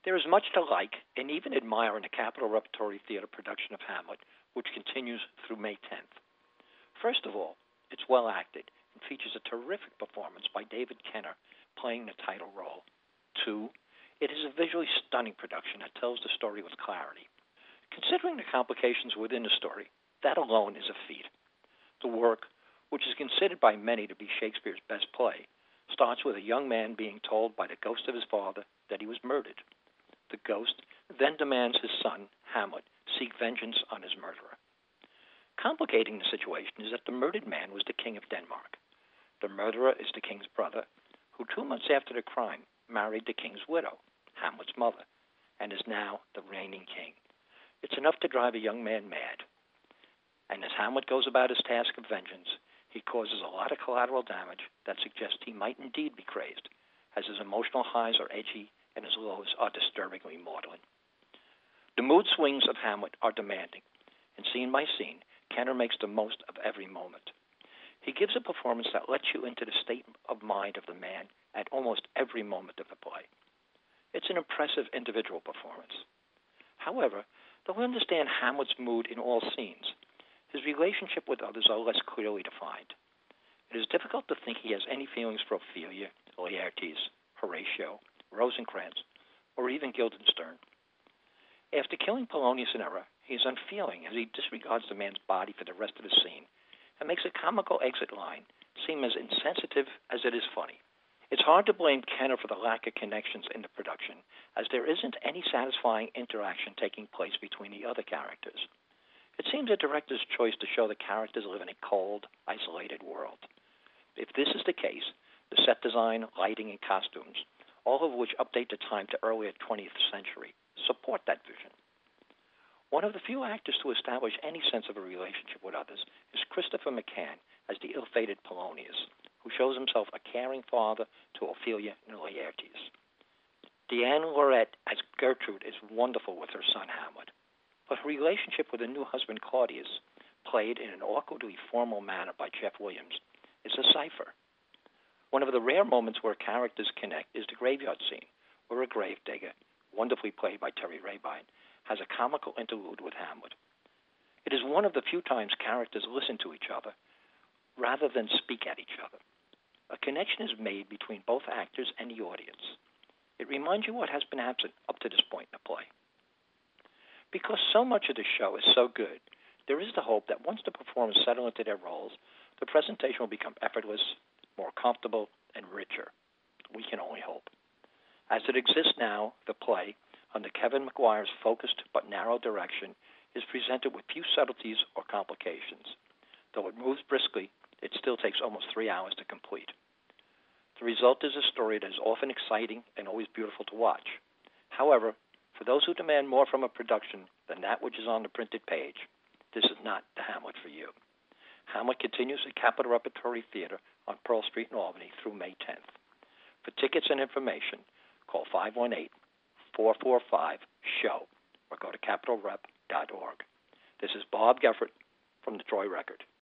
There is much to like and even admire in the Capitol Repertory Theater production of Hamlet, which continues through May 10th. First of all, it's well acted and features a terrific performance by David Kenner playing the title role. Two, it is a visually stunning production that tells the story with clarity. Considering the complications within the story, that alone is a feat. The work, which is considered by many to be Shakespeare's best play, starts with a young man being told by the ghost of his father that he was murdered. The ghost then demands his son, Hamlet, seek vengeance on his murderer. Complicating the situation is that the murdered man was the king of Denmark. The murderer is the king's brother, who 2 months after the crime married the king's widow, Hamlet's mother, and is now the reigning king. It's enough to drive a young man mad. And as Hamlet goes about his task of vengeance, he causes a lot of collateral damage that suggests he might indeed be crazed, as his emotional highs are edgy and his lows are disturbingly maudlin. The mood swings of Hamlet are demanding, and scene by scene, Kenner makes the most of every moment. He gives a performance that lets you into the state of mind of the man at almost every moment of the play. It's an impressive individual performance. However, though we understand Hamlet's mood in all scenes, his relationship with others are less clearly defined. It is difficult to think he has any feelings for Ophelia, Laertes, Horatio, Rosencrantz, or even Guildenstern. After killing Polonius and Era, he is unfeeling as he disregards the man's body for the rest of the scene and makes a comical exit line seem as insensitive as it is funny. It's hard to blame Kenner for the lack of connections in the production, as there isn't any satisfying interaction taking place between the other characters. It seems a director's choice to show the characters live in a cold, isolated world. If this is the case, the set design, lighting, and costumes, all of which update the time to earlier 20th century, support that vision. One of the few actors to establish any sense of a relationship with others is Christopher McCann as the ill-fated Polonius, who shows himself a caring father to Ophelia and Laertes. Diane Lorette as Gertrude is wonderful with her son Hamlet, but her relationship with her new husband Claudius, played in an awkwardly formal manner by Jeff Williams, is a cipher. One of the rare moments where characters connect is the graveyard scene, where a gravedigger, wonderfully played by Terry Rabine, has a comical interlude with Hamlet. It is one of the few times characters listen to each other rather than speak at each other. A connection is made between both actors and the audience. It reminds you what has been absent up to this point in the play. Because so much of the show is so good, there is the hope that once the performers settle into their roles, the presentation will become effortless, more comfortable, and richer. We can only hope. As it exists now, the play, under Kevin McGuire's focused but narrow direction, is presented with few subtleties or complications. Though it moves briskly, it still takes almost 3 hours to complete. The result is a story that is often exciting and always beautiful to watch. However, for those who demand more from a production than that which is on the printed page, this is not the Hamlet for you. Hamlet continues at Capitol Repertory Theater on Pearl Street in Albany through May 10th. For tickets and information, call 518-445-SHOW or go to capitolrep.org. This is Bob Geffert from the Troy Record.